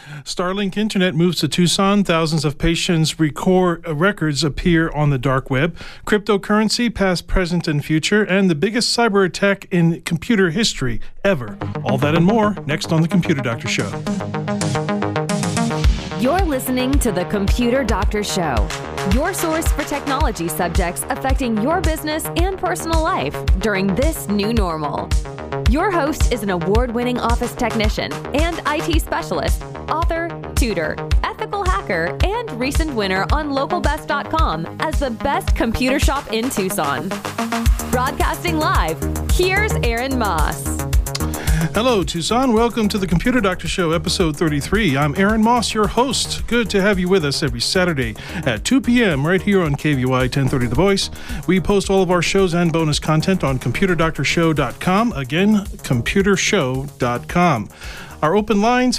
Starlink Internet moves to Tucson. Thousands of patients' records appear on the dark web. Cryptocurrency, past, present, and future, and the biggest cyber attack in computer history ever. All that and more next on The Computer Doctor Show. You're listening to The Computer Doctor Show, your source for technology subjects affecting your business and personal life during this new normal. Your host is an award-winning office technician and IT specialist, author, tutor, ethical hacker, and recent winner on localbest.com as the best computer shop in Tucson. Broadcasting live, here's Aaron Moss. Hello, Tucson. Welcome to the Computer Doctor Show, episode 33. I'm Aaron Moss, your host. Good to have you with us every Saturday at 2 p.m. right here on KVY 1030 The Voice. We post all of our shows and bonus content on computerdoctorshow.com. Again, computershow.com. Our open lines,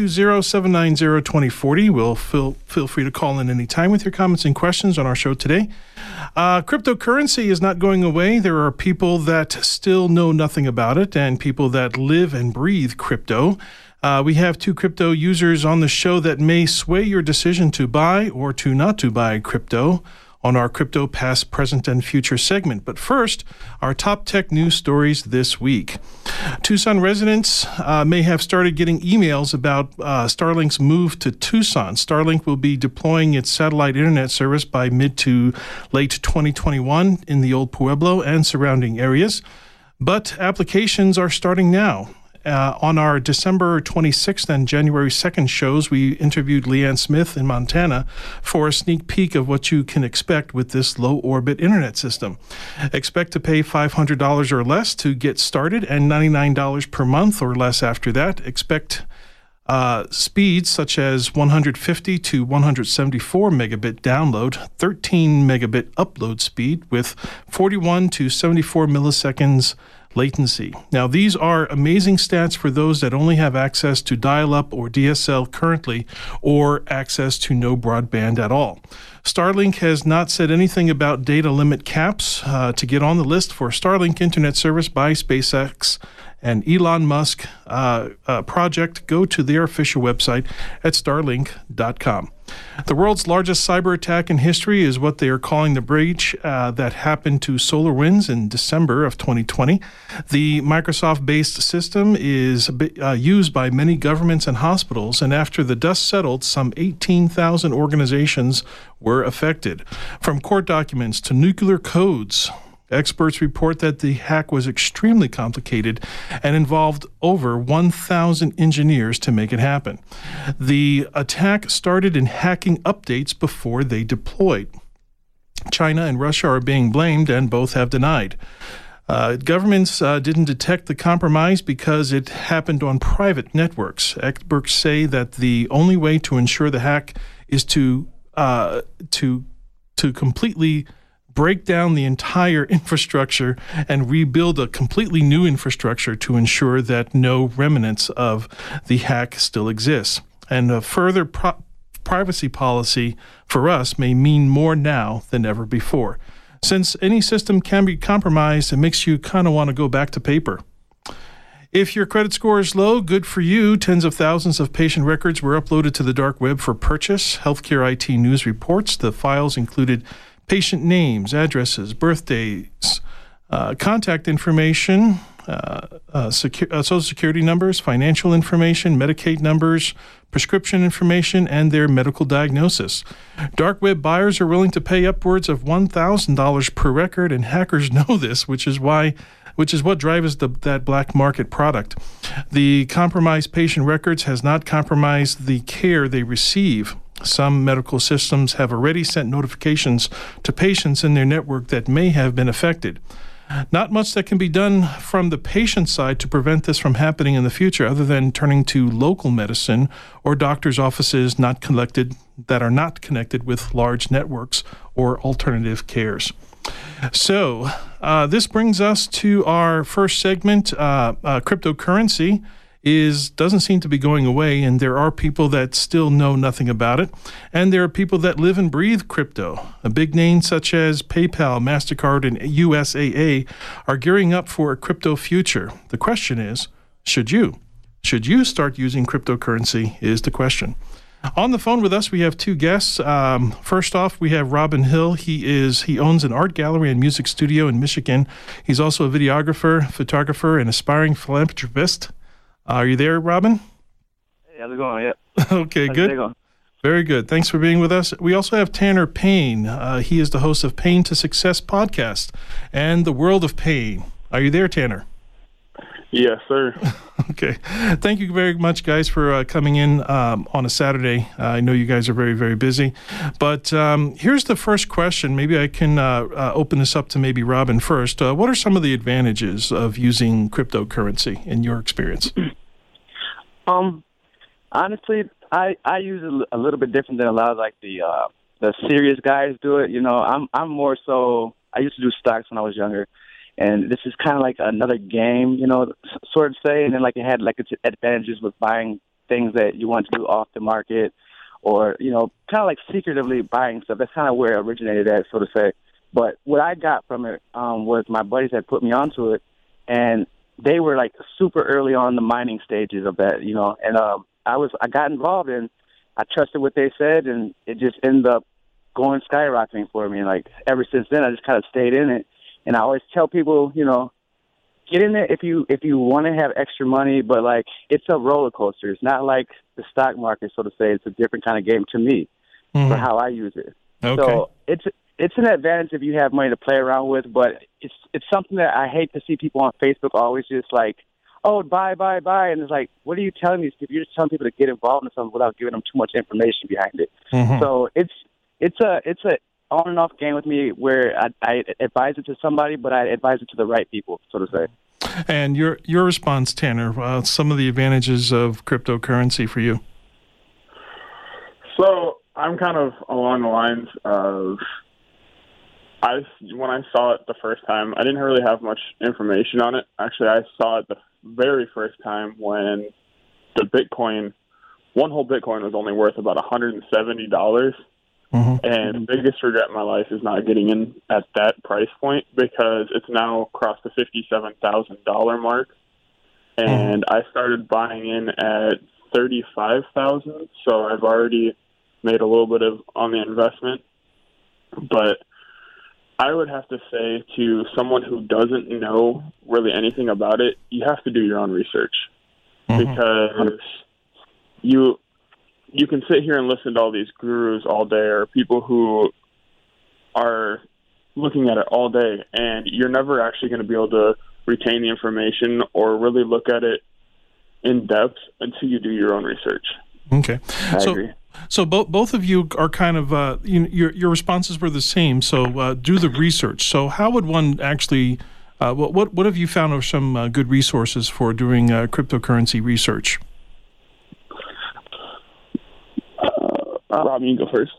520-790-2040. We'll feel free to call in anytime with your comments and questions on our show today. Cryptocurrency is not going away. There are people that still know nothing about it and people that live and breathe crypto. We have two crypto users on the show that may sway your decision to buy or to not to buy crypto on our Crypto Past, Present, and Future segment. But first, our top tech news stories this week. Tucson residents may have started getting emails about Starlink's move to Tucson. Starlink will be deploying its satellite internet service by mid to late 2021 in the Old Pueblo and surrounding areas. But applications are starting now. On our December 26th and January 2nd shows, we interviewed Leanne Smith in Montana for a sneak peek of what you can expect with this low-orbit internet system. Expect to pay $500 or less to get started and $99 per month or less after that. Expect speeds such as 150 to 174 megabit download, 13 megabit upload speed with 41 to 74 milliseconds latency. Now, these are amazing stats for those that only have access to dial-up or DSL currently, or access to no broadband at all. Starlink has not said anything about data limit caps. To get on the list for Starlink Internet service by SpaceX and Elon Musk project, go to their official website at starlink.com. The world's largest cyber attack in history is what they are calling the breach that happened to SolarWinds in December of 2020. The Microsoft-based system is used by many governments and hospitals, and after the dust settled, some 18,000 organizations were affected. From court documents to nuclear codes, experts report that the hack was extremely complicated and involved over 1,000 engineers to make it happen. The attack started in hacking updates before they deployed. China and Russia are being blamed, and both have denied. Governments didn't detect the compromise because it happened on private networks. Experts say that the only way to ensure the hack is to completely break down the entire infrastructure and rebuild a completely new infrastructure to ensure that no remnants of the hack still exists. And a further privacy policy for us may mean more now than ever before. Since any system can be compromised, it makes you kind of want to go back to paper. If your credit score is low, good for you. Tens of thousands of patient records were uploaded to the dark web for purchase. Healthcare IT News reports the files included patient names, addresses, birthdays, contact information, Social Security numbers, financial information, Medicaid numbers, prescription information, and their medical diagnosis. Dark web buyers are willing to pay upwards of $1,000 per record, and hackers know this, which is what drives that black market product. The compromised patient records has not compromised the care they receive. Some medical systems have already sent notifications to patients in their network that may have been affected. Not much that can be done from the patient side to prevent this from happening in the future, other than turning to local medicine or doctors' offices that are not connected with large networks or alternative cares. So this brings us to our first segment. Cryptocurrency doesn't seem to be going away, and there are people that still know nothing about it, and there are people that live and breathe crypto. A big names such as PayPal, MasterCard, and USAA are gearing up for a crypto future. The question is, should you? should you start using cryptocurrency is the question. On the phone with us, we have two guests. First off, we have Robin Hill. He owns an art gallery and music studio in Michigan. He's also a videographer, photographer, and aspiring philanthropist. Are you there, Robin? Hey, how's it going? Yeah. Okay, good. Very good. Thanks for being with us. We also have Tanner Payne. He is the host of Pain to Success podcast and The World of Pain. Are you there, Tanner? Yes, sir. Okay. Thank you very much, guys, for coming in on a Saturday. I know you guys are very, very busy. But here's the first question. Maybe I can open this up to maybe Robin first. What are some of the advantages of using cryptocurrency in your experience? Honestly, I use it a little bit different than a lot of like the serious guys do it. You know, I'm more so. I used to do stocks when I was younger. And this is kind of like another game, you know, sort of say. And then like it had like its advantages with buying things that you want to do off the market or, you know, kind of like secretively buying stuff. That's kind of where it originated at, so to say. But what I got from it was my buddies had put me onto it. And they were like super early on the mining stages of that, you know. And I got involved and I trusted what they said. And it just ended up going skyrocketing for me. And like ever since then, I just kind of stayed in it. And I always tell people, you know, get in there if you want to have extra money, but like it's a roller coaster. It's not like the stock market, so to say. It's a different kind of game to me for how I use it. Okay. So it's an advantage if you have money to play around with, but it's something that I hate to see people on Facebook always just like, oh, buy, and it's like, what are you telling these people? You're just telling people to get involved in something without giving them too much information behind it. So it's a on and off game with me where I advise it to somebody, but I advise it to the right people, so to say. And your response, Tanner, some of the advantages of cryptocurrency for you? So I'm kind of along the lines of when I saw it the first time, I didn't really have much information on it. Actually, I saw it the very first time when one whole Bitcoin was only worth about $170. And the biggest regret in my life is not getting in at that price point because it's now crossed the $57,000 mark. And I started buying in at $35,000, so I've already made a little bit on the investment. But I would have to say to someone who doesn't know really anything about it, you have to do your own research because you can sit here and listen to all these gurus all day or people who are looking at it all day, and you're never actually going to be able to retain the information or really look at it in depth until you do your own research. Okay. I agree. So both of you are kind of, your responses were the same, so do the research. So how would one actually, what have you found are some good resources for doing cryptocurrency research? Rob, you can go first.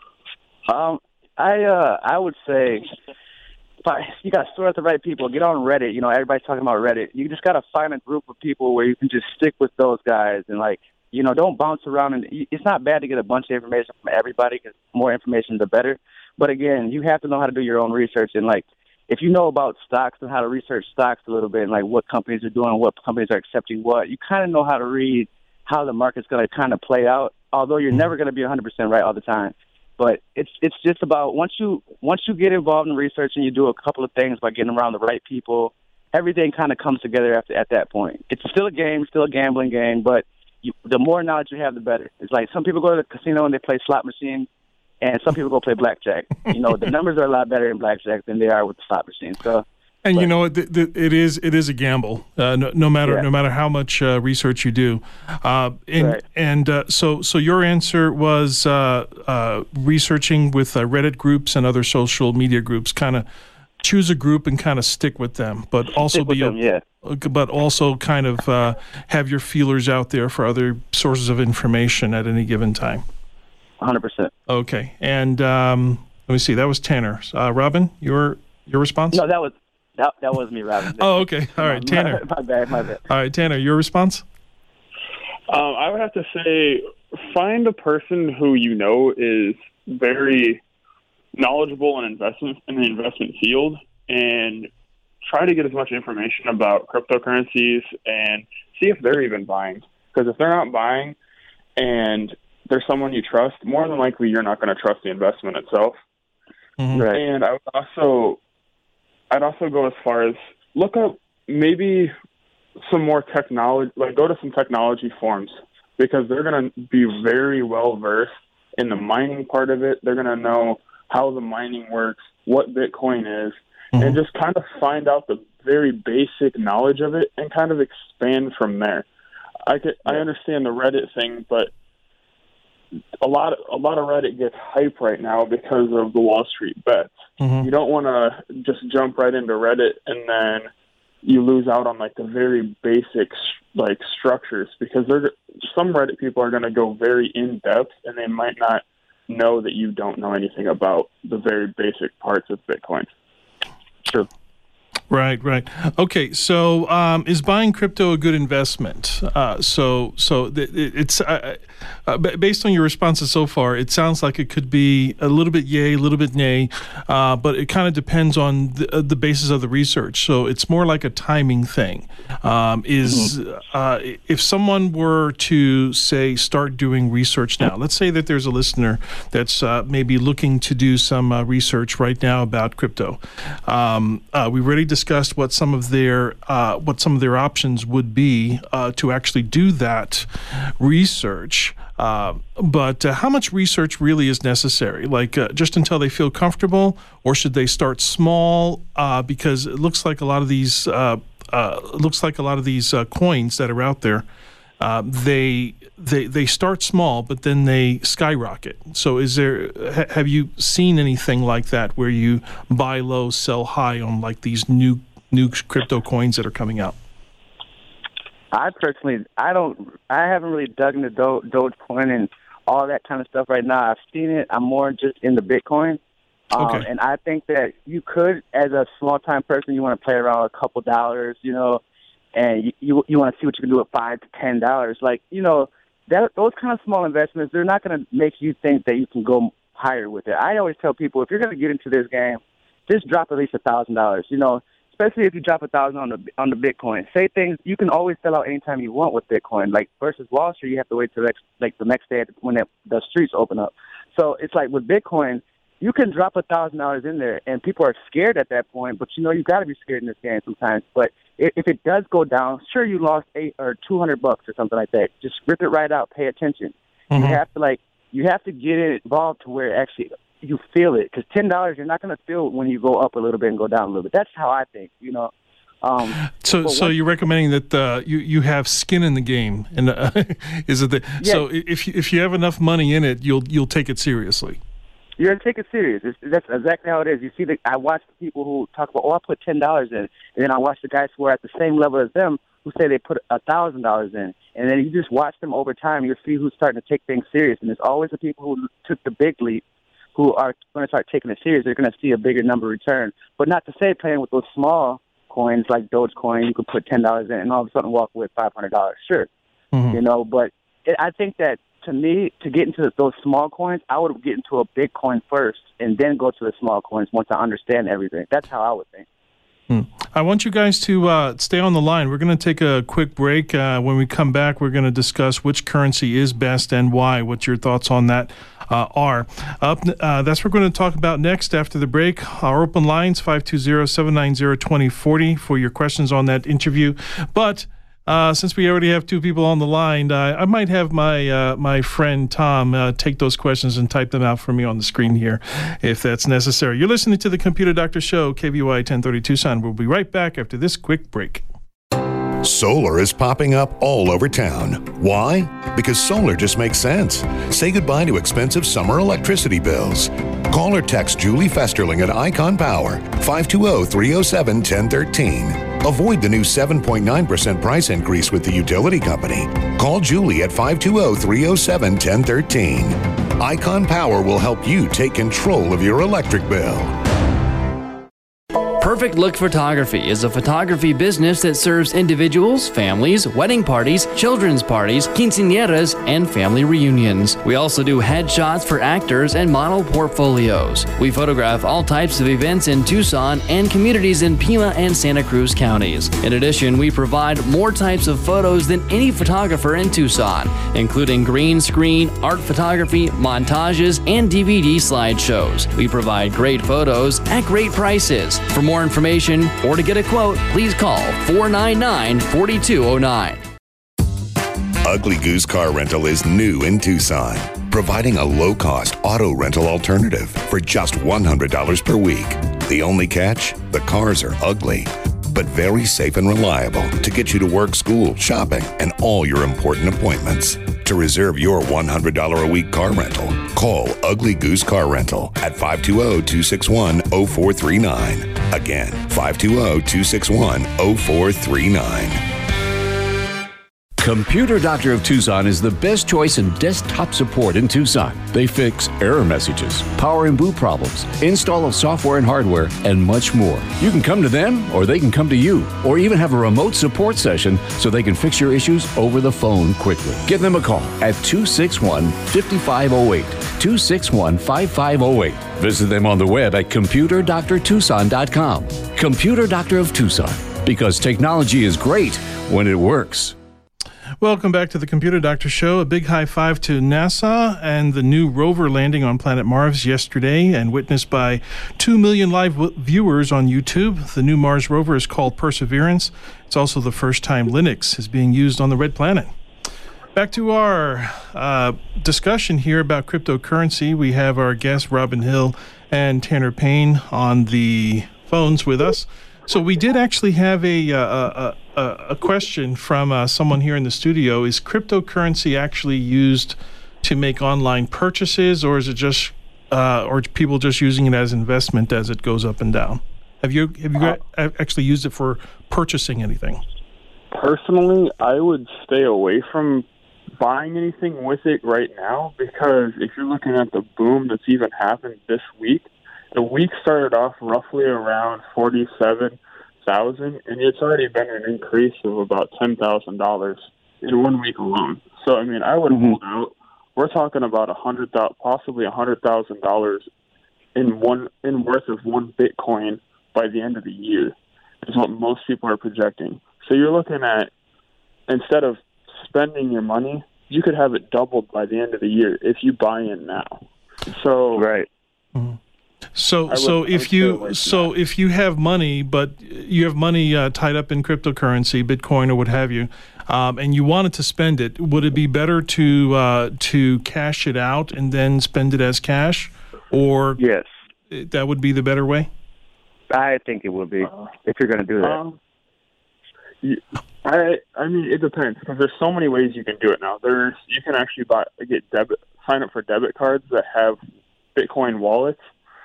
I would say you got to sort out the right people. Get on Reddit. You know, everybody's talking about Reddit. You just got to find a group of people where you can just stick with those guys and like, you know, don't bounce around. And it's not bad to get a bunch of information from everybody because more information, the better. But again, you have to know how to do your own research. And like, if you know about stocks and how to research stocks a little bit and like what companies are doing, what companies are accepting what, you kind of know how to read how the market's going to kind of play out. Although you're never going to be 100% right all the time. But it's just about once you get involved in research and you do a couple of things by getting around the right people, everything kind of comes together at that point. It's still a game, still a gambling game, but the more knowledge you have, the better. It's like some people go to the casino and they play slot machine, and some people go play blackjack. You know, the numbers are a lot better in blackjack than they are with the slot machine. So. And you know, it is a gamble. No matter how much research you do, so your answer was researching with Reddit groups and other social media groups. Kind of choose a group and kind of stick with them, but also but also kind of have your feelers out there for other sources of information at any given time. 100%. Okay, and let me see. That was Tanner. Robin, your response? No, that was me, Robin. Oh, okay. All right, Tanner. My bad. All right, Tanner, your response? I would have to say find a person who you know is very knowledgeable in the investment field and try to get as much information about cryptocurrencies and see if they're even buying. Because if they're not buying and there's someone you trust, more than likely you're not going to trust the investment itself. Mm-hmm. Right. And I'd also go as far as look up maybe some more technology, like go to some technology forums, because they're going to be very well versed in the mining part of it. They're going to know how the mining works, what Bitcoin is, and just kind of find out the very basic knowledge of it and kind of expand from there. I understand the Reddit thing, but a lot of Reddit gets hype right now because of the Wall Street bets. Mm-hmm. You don't want to just jump right into Reddit and then you lose out on like the very basic like structures, because some Reddit people are going to go very in depth and they might not know that you don't know anything about the very basic parts of Bitcoin. Sure. Right. Okay, so is buying crypto a good investment? It's based on your responses so far, it sounds like it could be a little bit yay, a little bit nay, but it kind of depends on the basis of the research. So it's more like a timing thing. If someone were to, say, start doing research now, let's say that there's a listener that's maybe looking to do some research right now about crypto. We already discussed what some of their options would be to actually do that research. But how much research really is necessary? Like just until they feel comfortable, or should they start small? Because it looks like a lot of these coins that are out there, they start small, but then they skyrocket. So have you seen anything like that where you buy low, sell high on like these new crypto coins that are coming out? I haven't really dug into Dogecoin and all that kind of stuff right now. I've seen it. I'm more just in the Bitcoin. Okay. And I think that you could, as a small-time person, you want to play around with a couple dollars, and you want to see what you can do with $5 to $10. Like, those kind of small investments, they're not going to make you think that you can go higher with it. I always tell people, if you're going to get into this game, just drop at least $1,000, especially if you drop $1,000 on the Bitcoin. Say things, you can always sell out anytime you want with Bitcoin. Like versus Wall Street, you have to wait till the next day when the streets open up. So it's like with Bitcoin, you can drop $1,000 in there, and people are scared at that point. But you got to be scared in this game sometimes. But if it does go down, sure, you lost $800 or $200 or something like that. Just rip it right out. Pay attention. Mm-hmm. You have to get it involved to where actually you feel it, because $10 you're not going to feel when you go up a little bit and go down a little bit. That's how I think. So you're recommending that you have skin in the game, and is it yeah. So if you have enough money in it, you'll take it seriously. You're going to take it serious. That's exactly how it is. You see, I watch the people who talk about, I put $10 in, and then I watch the guys who are at the same level as them who say they put $1,000 in, and then you just watch them over time. You'll see who's starting to take things serious, and it's always the people who took the big leap who are going to start taking it serious. They're going to see a bigger number return. But not to say playing with those small coins like Dogecoin, you could put $10 in and all of a sudden walk with $500. Sure, but I think that to me, to get into those small coins, I would get into a big coin first and then go to the small coins once I understand everything. That's how I would think. I want you guys to stay on the line. We're going to take a quick break. When we come back, we're going to discuss which currency is best and why. What your thoughts on that are. That's what we're going to talk about next after the break. Our open lines, 520-790-2040 for your questions on that interview. But since we already have two people on the line, I might have my friend Tom take those questions and type them out for me on the screen here, if that's necessary. You're listening to the Computer Doctor Show, KBOI 1030 Tucson. We'll be right back after this quick break. Solar is popping up all over town. Why? Because solar just makes sense. Say goodbye to expensive summer electricity bills. Call or text Julie Festerling at Icon Power, 520-307-1013. Avoid the new 7.9% price increase with the utility company. Call Julie at 520-307-1013. Icon Power will help you take control of your electric bill. Perfect Look Photography is a photography business that serves individuals, families, wedding parties, children's parties, quinceañeras, and family reunions. We also do headshots for actors and model portfolios. We photograph all types of events in Tucson and communities in Pima and Santa Cruz counties. In addition, we provide more types of photos than any photographer in Tucson, including green screen, art photography, montages, and DVD slideshows. We provide great photos at great prices. For more information or to get a quote, please call 499-4209. Ugly Goose Car Rental is new in Tucson, providing a low-cost auto rental alternative for just $100 per week. The only catch? The cars are ugly, but very safe and reliable to get you to work, school, shopping, and all your important appointments. To reserve your $100 a week car rental, call Ugly Goose Car Rental at 520-261-0439. Again, 520-261-0439. Computer Doctor of Tucson is the best choice in desktop support in Tucson. They fix error messages, power and boot problems, install of software and hardware, and much more. You can come to them, or they can come to you, or even have a remote support session so they can fix your issues over the phone quickly. Give them a call at 261-5508, 261-5508. Visit them on the web at computerdoctortucson.com. Computer Doctor of Tucson, because technology is great when it works. Welcome back to the Computer Doctor Show. A big high five to NASA and the new rover landing on planet Mars yesterday and witnessed by 2 million live viewers on YouTube. The new Mars rover is called Perseverance. It's also the first time Linux is being used on the red planet. Back to our discussion here about cryptocurrency. We have our guests, Robin Hill and Tanner Payne, on the phones with us. So we did actually have a question from someone here in the studio. Is cryptocurrency actually used to make online purchases, or is it just, or people just using it as investment as it goes up and down? Have you actually used it for purchasing anything? Personally, I would stay away from buying anything with it right now, because if you're looking at the boom that's even happened this week, the week started off roughly around 47,000, and it's already been an increase of about $10,000 in 1 week alone. So, I mean, I would hold out. We're talking about possibly $100,000 in worth of one Bitcoin by the end of the year, is what most people are projecting. So you're looking at, instead of spending your money, you could have it doubled by the end of the year if you buy in now. So right. Mm-hmm. So if you have money, but you have money tied up in cryptocurrency, Bitcoin or what have you, and you wanted to spend it, would it be better to cash it out and then spend it as cash, or yes, that would be the better way? I think it would be if you're going to do that. I mean, it depends, because there's so many ways you can do it now. You can actually sign up for debit cards that have Bitcoin wallets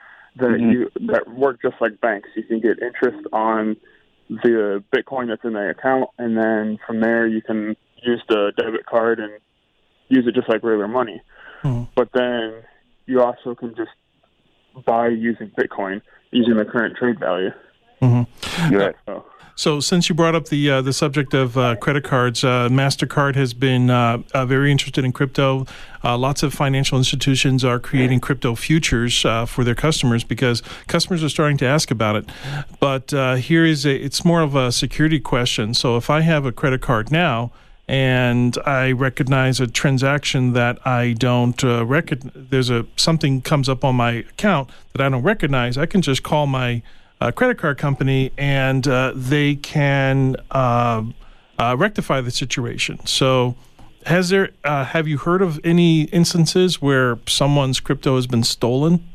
that work just like banks. You can get interest on the Bitcoin that's in the account, and then from there you can use the debit card and use it just like regular money. Mm-hmm. But then you also can just buy using Bitcoin, using the current trade value. Mm-hmm. Yeah. So since you brought up the subject of credit cards, MasterCard has been very interested in crypto. Lots of financial institutions are creating crypto futures for their customers because customers are starting to ask about it. But it's more of a security question. So if I have a credit card now and I recognize a transaction that I don't recognize, something comes up on my account that I don't recognize, I can just call my credit card company, and they can rectify the situation. So, have you heard of any instances where someone's crypto has been stolen?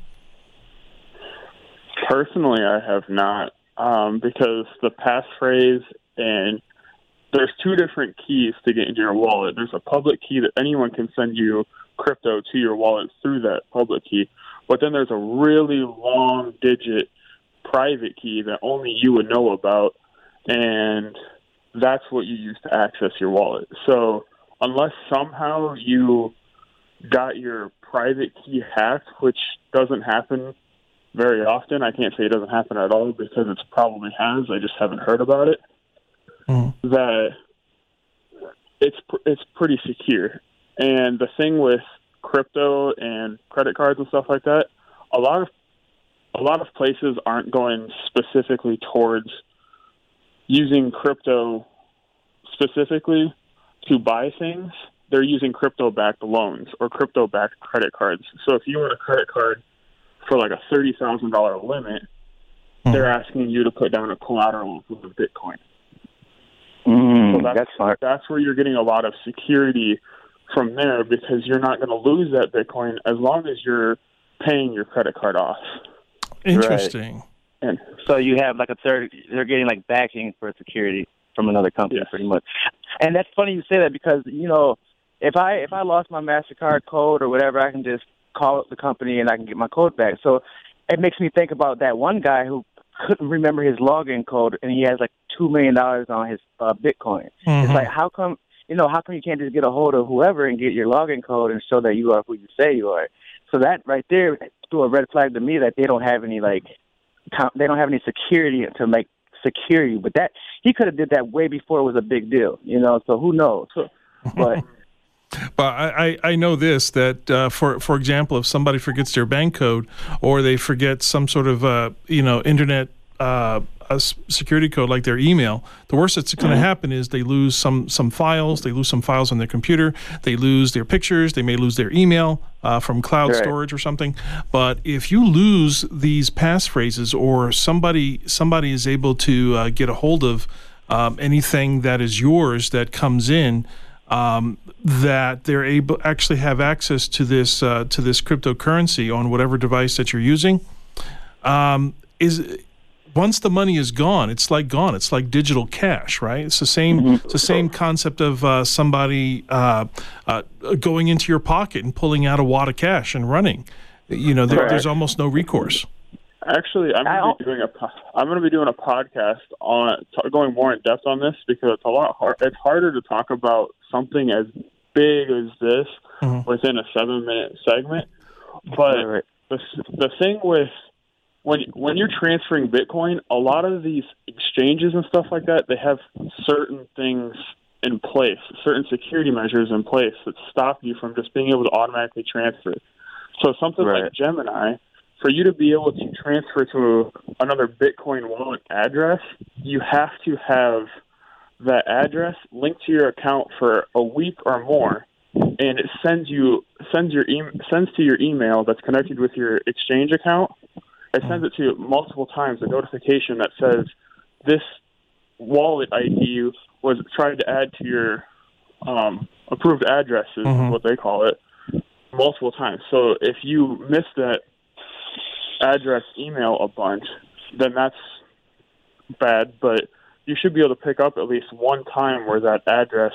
Personally, I have not, because the passphrase and there's two different keys to get into your wallet. There's a public key that anyone can send you crypto to your wallet through that public key, but then there's a really long digit private key that only you would know about, and that's what you use to access your wallet. So unless somehow you got your private key hacked, which doesn't happen very often. I can't say it doesn't happen at all because it probably has. I just haven't heard about it. That it's pretty secure. And the thing with crypto and credit cards and stuff like that, a lot of places aren't going specifically towards using crypto specifically to buy things. They're using crypto-backed loans or crypto-backed credit cards. So if you want a credit card for like a $30,000 limit, they're asking you to put down a collateral with Bitcoin. So that's smart. That's where you're getting a lot of security from there, because you're not going to lose that Bitcoin as long as you're paying your credit card off. Interesting. Right. And so you have like a third, they're getting like backing for security from another company, pretty much. And that's funny you say that, because, you know, if I lost my MasterCard code or whatever, I can just call up the company and I can get my code back. So it makes me think about that one guy who couldn't remember his login code, and he has like $2 million on his Bitcoin. It's like, how come you can't just get a hold of whoever and get your login code and show that you are who you say you are? So that right there threw a red flag to me that they don't have any security to secure you. But that he could have did that way before it was a big deal, you know. So who knows? But I know this, that for example, if somebody forgets their bank code or they forget some sort of internet security code like their email, the worst that's going to happen is they lose some files. They lose some files on their computer. They lose their pictures. They may lose their email from cloud storage or something. But if you lose these passphrases, or somebody is able to get a hold of anything that is yours that comes in, that they're able actually have access to this cryptocurrency on whatever device that you're using. Once the money is gone, it's like gone. It's like digital cash, right? It's the same. It's the same concept of somebody going into your pocket and pulling out a wad of cash and running. You know, there's almost no recourse. Actually, I'm going to be doing a podcast on going more in depth on this, because it's a lot it's harder to talk about something as big as this within a 7-minute segment. But the thing with when you're transferring Bitcoin, a lot of these exchanges and stuff like that, they have certain things in place, certain security measures in place that stop you from just being able to automatically transfer. So something like Gemini, for you to be able to transfer to another Bitcoin wallet address, you have to have that address linked to your account for a week or more, and it sends to your email that's connected with your exchange account. It sends it to you multiple times, a notification that says this wallet ID was tried to add to your approved addresses, is what they call it, multiple times. So if you miss that address email a bunch, then that's bad, but you should be able to pick up at least one time where that address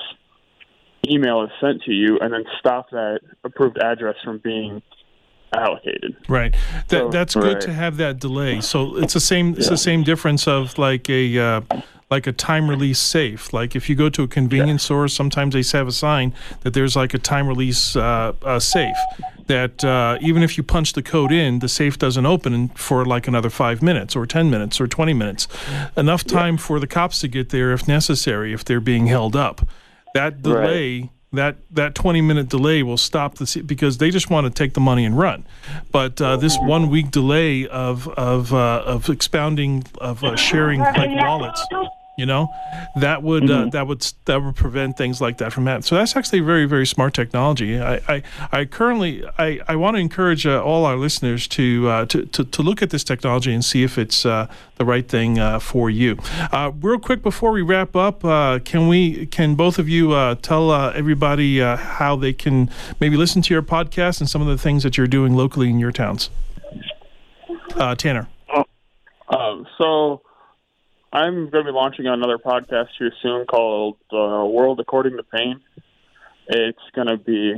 email is sent to you, and then stop that approved address from being allocated. Right. That's good to have that delay. So it's the same. It's the same difference of like a time release safe. Like if you go to a convenience store, sometimes they have a sign that there's like a time release safe. That even if you punch the code in, the safe doesn't open for like another 5 minutes or 10 minutes or 20 minutes. Enough time for the cops to get there if necessary, if they're being held up. That delay, that 20-minute delay will stop because they just want to take the money and run. But this 1 week delay of expounding, of sharing like wallets, you know, that would prevent things like that from happening. So that's actually very, very smart technology. I want to encourage all our listeners to look at this technology and see if it's the right thing for you. Real quick before we wrap up, can both of you tell everybody how they can maybe listen to your podcast and some of the things that you're doing locally in your towns? Tanner. So I'm going to be launching another podcast here soon called World According to Payne. It's going to be,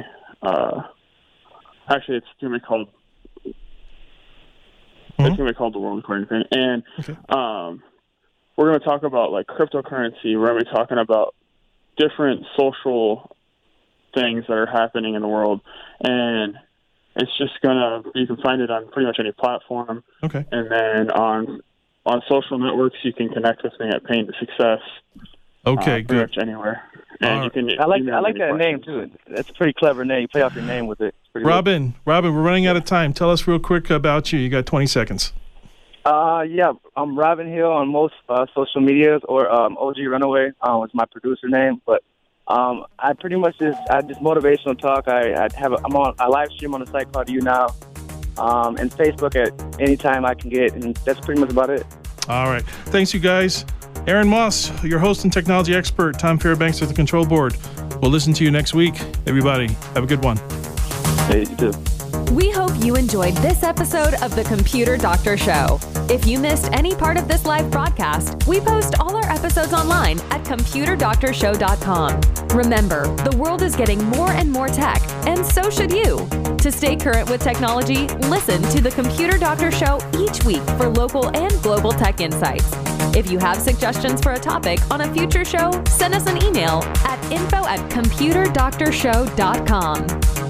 it's going to be called, it's going to be called The World According to Payne. And we're going to talk about like cryptocurrency. We're going to be talking about different social things that are happening in the world. And It's just you can find it on pretty much any platform. Okay. And then on social networks, you can connect with me at Pain to Success. Okay, pretty good. much anywhere. And you can. I like that name too. That's a pretty clever name. You play off your name with it. Robin, we're running out of time. Tell us real quick about you. You got 20 seconds. Yeah, I'm Robin Hill on most social medias, or OG Runaway is my producer name. But I pretty much just motivational talk. I'm on a live stream on a site called You Now, and Facebook at any time I can get, and that's pretty much about it. All right, thanks you guys. Aaron Moss, your host and technology expert. Tom Fairbanks at the control board. We'll listen to you next week. Everybody, have a good one. Hey, you too. We hope you enjoyed this episode of The Computer Doctor Show. If you missed any part of this live broadcast, we post all our episodes online at computerdoctorshow.com. Remember, the world is getting more and more tech, and so should you. To stay current with technology, listen to The Computer Doctor Show each week for local and global tech insights. If you have suggestions for a topic on a future show, send us an email at info@computerdoctorshow.com.